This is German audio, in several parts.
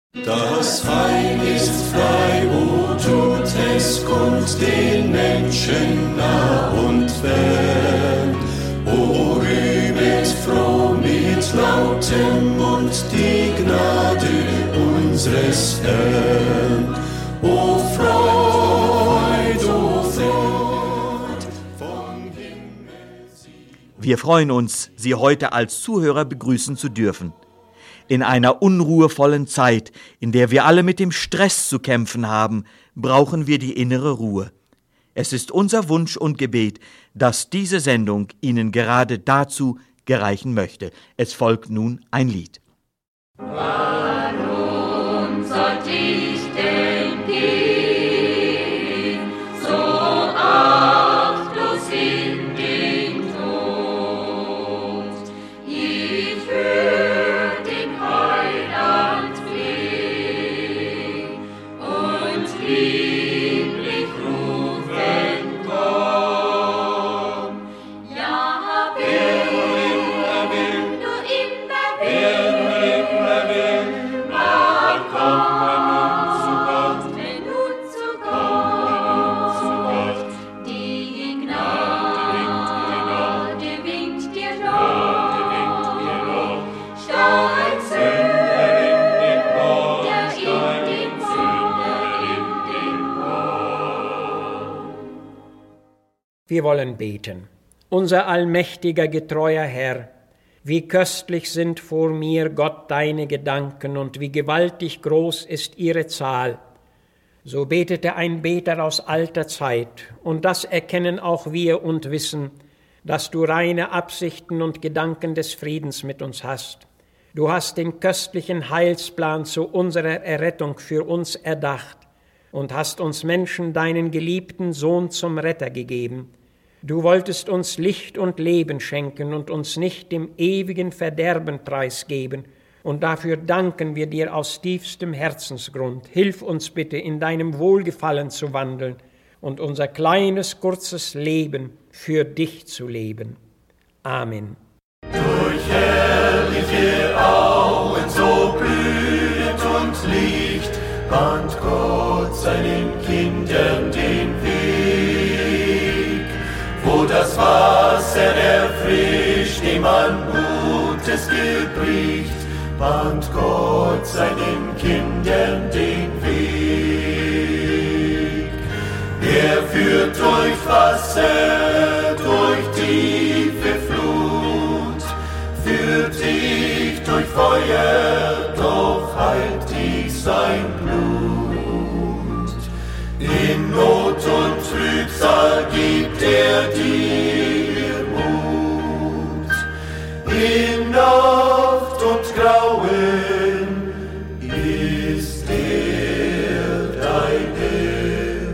Das Heil ist frei, o tut es kund den Menschen nah und fern. O rühmet froh mit lautem Mund die Gnade unseres Herrn. O Freud, vom Himmel sie. Wir freuen uns, Sie heute als Zuhörer begrüßen zu dürfen. In einer unruhevollen Zeit, in der wir alle mit dem Stress zu kämpfen haben, brauchen wir die innere Ruhe. Es ist unser Wunsch und Gebet, dass diese Sendung Ihnen gerade dazu gereichen möchte. Es folgt nun ein Lied. Warum sollte ich denn gehen, so achtlos in den Tod? Ich hör den Heiland flehen und lieblich rufen, komm. Ja, wer nur immer will, mag kommen nun zu Gott. Die Gnade winkt dir noch, steig Sünder in den Bord. Wir wollen beten. Unser allmächtiger, getreuer Herr, wie köstlich sind vor mir, Gott, deine Gedanken und wie gewaltig groß ist ihre Zahl. So betete ein Beter aus alter Zeit, und das erkennen auch wir und wissen, dass du reine Absichten und Gedanken des Friedens mit uns hast. Du hast den köstlichen Heilsplan zu unserer Errettung für uns erdacht und hast uns Menschen deinen geliebten Sohn zum Retter gegeben. Du wolltest uns Licht und Leben schenken und uns nicht dem ewigen Verderben preisgeben, und dafür danken wir dir aus tiefstem Herzensgrund. Hilf uns bitte, in deinem Wohlgefallen zu wandeln und unser kleines, kurzes Leben für dich zu leben. Amen. Durch herrliche Auen so blühend und Licht bahnt Gott seinen Kindern den Weg, wo das Wasser erfrischt, dem man Gutes gebricht, bahnt Gott seinen Kindern den Weg. Er führt durch Wasser, durch tiefe Flut, führt dich durch Feuer, doch heilt dich sein Blut. In Not und Trübsal gibt er dir Mut. In Nacht und Grauen ist er deine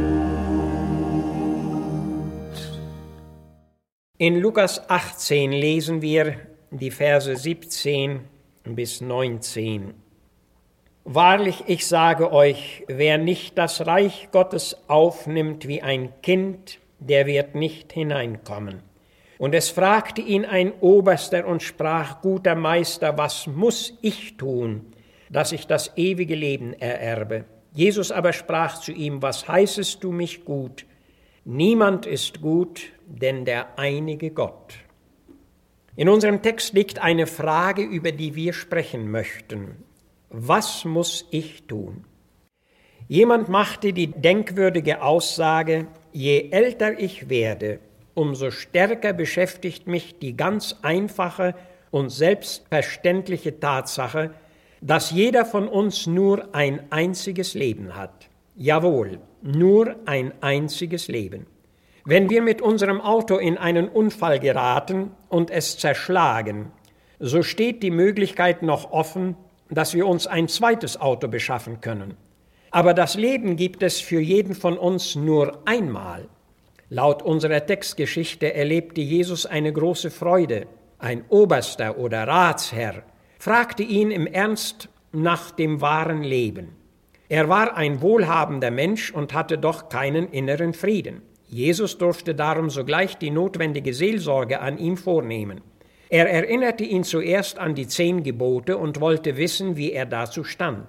Hut. In Lukas 18 lesen wir die Verse 17 bis 19. Wahrlich, ich sage euch, wer nicht das Reich Gottes aufnimmt wie ein Kind, der wird nicht hineinkommen. Und es fragte ihn ein Oberster und sprach, guter Meister, was muss ich tun, dass ich das ewige Leben ererbe? Jesus aber sprach zu ihm, was heißest du mich gut? Niemand ist gut, denn der einige Gott. In unserem Text liegt eine Frage, über die wir sprechen möchten. Was muss ich tun? Jemand machte die denkwürdige Aussage, je älter ich werde, umso stärker beschäftigt mich die ganz einfache und selbstverständliche Tatsache, dass jeder von uns nur ein einziges Leben hat. Jawohl, nur ein einziges Leben. Wenn wir mit unserem Auto in einen Unfall geraten und es zerschlagen, so steht die Möglichkeit noch offen, dass wir uns ein zweites Auto beschaffen können. Aber das Leben gibt es für jeden von uns nur einmal. Laut unserer Textgeschichte erlebte Jesus eine große Freude. Ein Oberster oder Ratsherr fragte ihn im Ernst nach dem wahren Leben. Er war ein wohlhabender Mensch und hatte doch keinen inneren Frieden. Jesus durfte darum sogleich die notwendige Seelsorge an ihm vornehmen. Er erinnerte ihn zuerst an die 10 Gebote und wollte wissen, wie er dazu stand.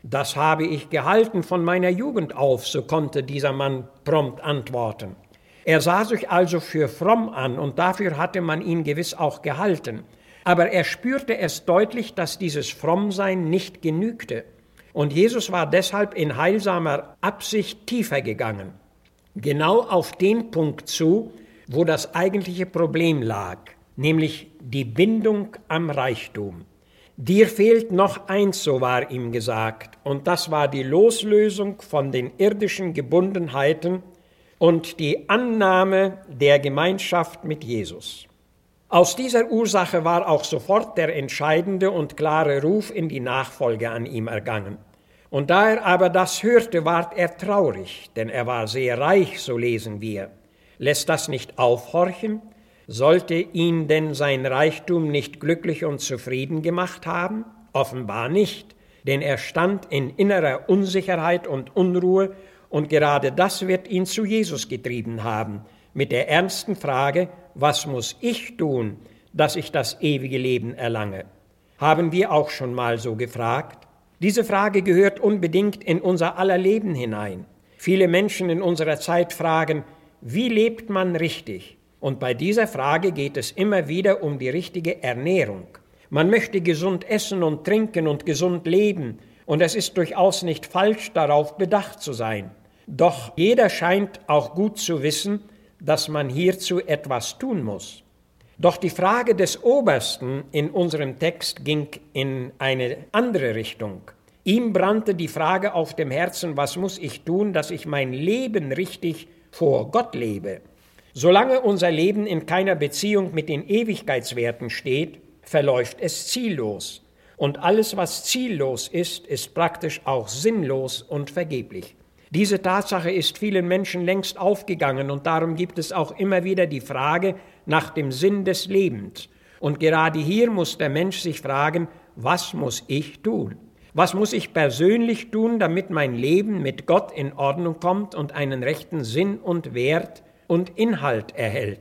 Das habe ich gehalten von meiner Jugend auf, so konnte dieser Mann prompt antworten. Er sah sich also für fromm an und dafür hatte man ihn gewiss auch gehalten. Aber er spürte es deutlich, dass dieses Frommsein nicht genügte. Und Jesus war deshalb in heilsamer Absicht tiefer gegangen. Genau auf den Punkt zu, wo das eigentliche Problem lag, nämlich die Bindung am Reichtum. Dir fehlt noch eins, so war ihm gesagt, und das war die Loslösung von den irdischen Gebundenheiten und die Annahme der Gemeinschaft mit Jesus. Aus dieser Ursache war auch sofort der entscheidende und klare Ruf in die Nachfolge an ihm ergangen. Und da er aber das hörte, ward er traurig, denn er war sehr reich, so lesen wir. Lässt das nicht aufhorchen? Sollte ihn denn sein Reichtum nicht glücklich und zufrieden gemacht haben? Offenbar nicht, denn er stand in innerer Unsicherheit und Unruhe, und gerade das wird ihn zu Jesus getrieben haben, mit der ernsten Frage, was muss ich tun, dass ich das ewige Leben erlange? Haben wir auch schon mal so gefragt? Diese Frage gehört unbedingt in unser aller Leben hinein. Viele Menschen in unserer Zeit fragen, wie lebt man richtig? Und bei dieser Frage geht es immer wieder um die richtige Ernährung. Man möchte gesund essen und trinken und gesund leben, und es ist durchaus nicht falsch, darauf bedacht zu sein. Doch jeder scheint auch gut zu wissen, dass man hierzu etwas tun muss. Doch die Frage des Obersten in unserem Text ging in eine andere Richtung. Ihm brannte die Frage auf dem Herzen, was muss ich tun, dass ich mein Leben richtig vor Gott lebe? Solange unser Leben in keiner Beziehung mit den Ewigkeitswerten steht, verläuft es ziellos. Und alles, was ziellos ist, ist praktisch auch sinnlos und vergeblich. Diese Tatsache ist vielen Menschen längst aufgegangen und darum gibt es auch immer wieder die Frage nach dem Sinn des Lebens. Und gerade hier muss der Mensch sich fragen, was muss ich tun? Was muss ich persönlich tun, damit mein Leben mit Gott in Ordnung kommt und einen rechten Sinn und Wert und Inhalt erhält?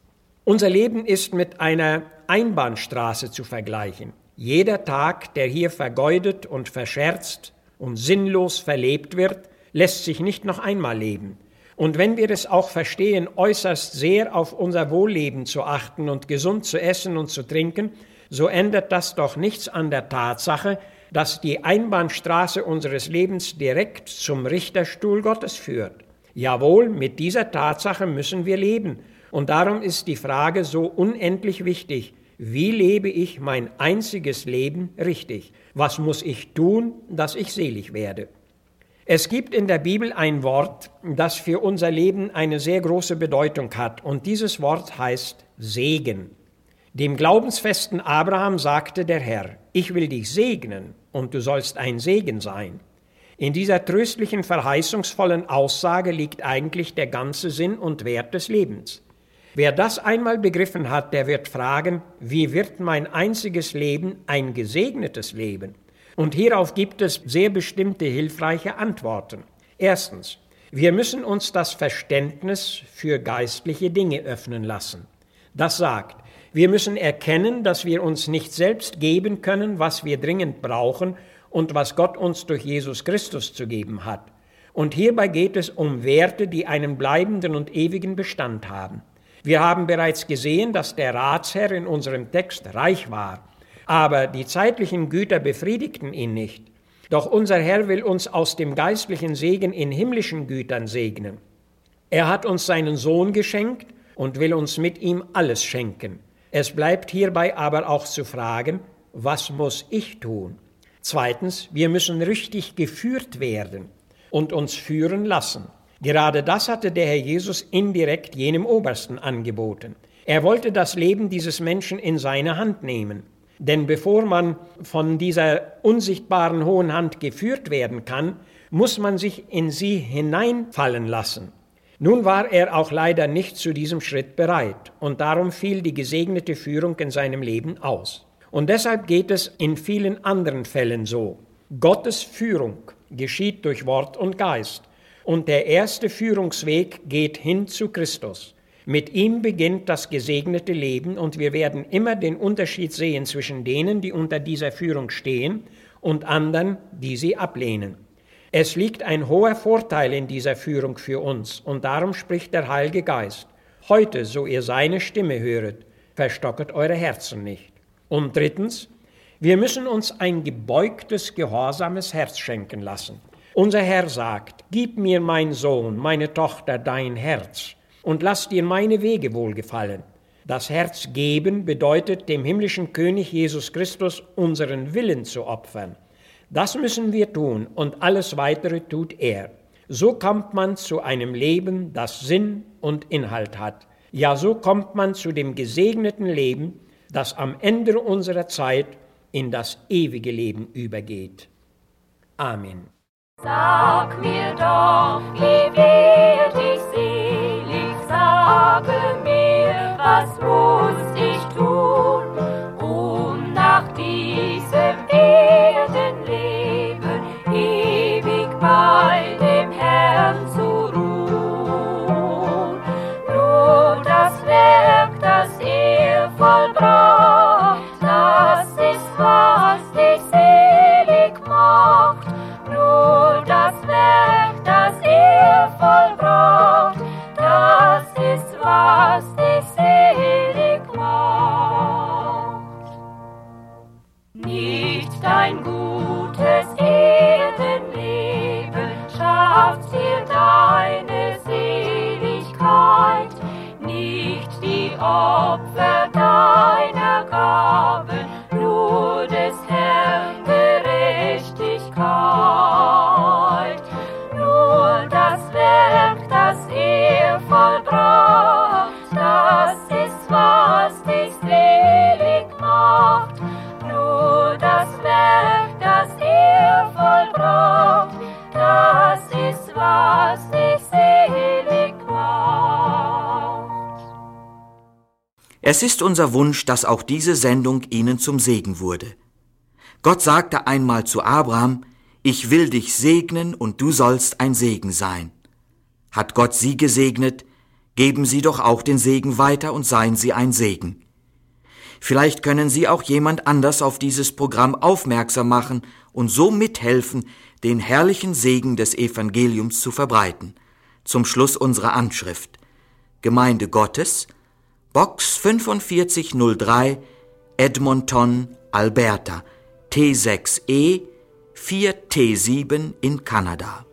Unser Leben ist mit einer Einbahnstraße zu vergleichen. Jeder Tag, der hier vergeudet und verscherzt und sinnlos verlebt wird, lässt sich nicht noch einmal leben. Und wenn wir es auch verstehen, äußerst sehr auf unser Wohlleben zu achten und gesund zu essen und zu trinken, so ändert das doch nichts an der Tatsache, dass die Einbahnstraße unseres Lebens direkt zum Richterstuhl Gottes führt. Jawohl, mit dieser Tatsache müssen wir leben. Und darum ist die Frage so unendlich wichtig. Wie lebe ich mein einziges Leben richtig? Was muss ich tun, dass ich selig werde? Es gibt in der Bibel ein Wort, das für unser Leben eine sehr große Bedeutung hat, und dieses Wort heißt Segen. Dem glaubensfesten Abraham sagte der Herr, ich will dich segnen und du sollst ein Segen sein. In dieser tröstlichen, verheißungsvollen Aussage liegt eigentlich der ganze Sinn und Wert des Lebens. Wer das einmal begriffen hat, der wird fragen, wie wird mein einziges Leben ein gesegnetes Leben? Und hierauf gibt es sehr bestimmte hilfreiche Antworten. Erstens, wir müssen uns das Verständnis für geistliche Dinge öffnen lassen. Das sagt, wir müssen erkennen, dass wir uns nicht selbst geben können, was wir dringend brauchen und was Gott uns durch Jesus Christus zu geben hat. Und hierbei geht es um Werte, die einen bleibenden und ewigen Bestand haben. Wir haben bereits gesehen, dass der Ratsherr in unserem Text reich war. Aber die zeitlichen Güter befriedigten ihn nicht. Doch unser Herr will uns aus dem geistlichen Segen in himmlischen Gütern segnen. Er hat uns seinen Sohn geschenkt und will uns mit ihm alles schenken. Es bleibt hierbei aber auch zu fragen, was muss ich tun? Zweitens, wir müssen richtig geführt werden und uns führen lassen. Gerade das hatte der Herr Jesus indirekt jenem Obersten angeboten. Er wollte das Leben dieses Menschen in seine Hand nehmen. Denn bevor man von dieser unsichtbaren hohen Hand geführt werden kann, muss man sich in sie hineinfallen lassen. Nun war er auch leider nicht zu diesem Schritt bereit und darum fiel die gesegnete Führung in seinem Leben aus. Und deshalb geht es in vielen anderen Fällen so. Gottes Führung geschieht durch Wort und Geist und der erste Führungsweg geht hin zu Christus. Mit ihm beginnt das gesegnete Leben und wir werden immer den Unterschied sehen zwischen denen, die unter dieser Führung stehen und anderen, die sie ablehnen. Es liegt ein hoher Vorteil in dieser Führung für uns, und darum spricht der Heilige Geist: Heute, so ihr seine Stimme höret, verstocket eure Herzen nicht. Und drittens, wir müssen uns ein gebeugtes, gehorsames Herz schenken lassen. Unser Herr sagt: Gib mir, mein Sohn, meine Tochter, dein Herz, und lass dir meine Wege wohlgefallen. Das Herz geben bedeutet, dem himmlischen König Jesus Christus unseren Willen zu opfern. Das müssen wir tun, und alles Weitere tut er. So kommt man zu einem Leben, das Sinn und Inhalt hat. Ja, so kommt man zu dem gesegneten Leben, das am Ende unserer Zeit in das ewige Leben übergeht. Amen. Sag mir doch, wie werd ich selig, sage mir, was muss ich tun, um nach diesem Erdenleben ewig bei dem Herrn zu ruhen. Nur das Werk, das er vollbracht, das ist, was dich selig macht. Nur das Werk, das er vollbracht, das ist, was dich selig macht. Nicht dein gutes Erdenleben schafft dir deine Seligkeit, nicht die Opfer deiner Gaben, nur des Herrn Gerechtigkeit. Nur das Werk, das er vollbracht, das ist, was dich selig macht. Nur das Werk, das er vollbracht, das ist, was dich selig macht. Es ist unser Wunsch, dass auch diese Sendung Ihnen zum Segen wurde. Gott sagte einmal zu Abraham: Ich will dich segnen und du sollst ein Segen sein. Hat Gott Sie gesegnet, geben Sie doch auch den Segen weiter und seien Sie ein Segen. Vielleicht können Sie auch jemand anders auf dieses Programm aufmerksam machen und so mithelfen, den herrlichen Segen des Evangeliums zu verbreiten. Zum Schluss unsere Anschrift: Gemeinde Gottes, Box 4503, Edmonton, Alberta, T6E 4T7 in Kanada.